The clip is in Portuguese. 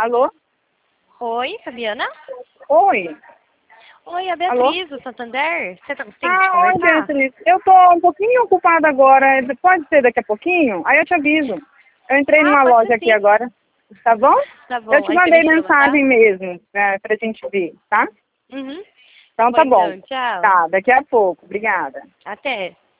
Alô? Oi, Fabiana? Oi. Oi, a Beatriz do Santander. Você tá conseguindo Oi, conversar? Beatriz. Eu tô um pouquinho ocupada agora. Pode ser daqui a pouquinho? Aí eu te aviso. Eu entrei numa Pode loja ser aqui sim. agora. Tá bom? Tá Eu bom, te aí você mandei me chama, tá? mensagem mesmo, pra gente ver, tá? Uhum. Tá Então bom tá bom. então, tchau. Tá, daqui a pouco. Obrigada. Até.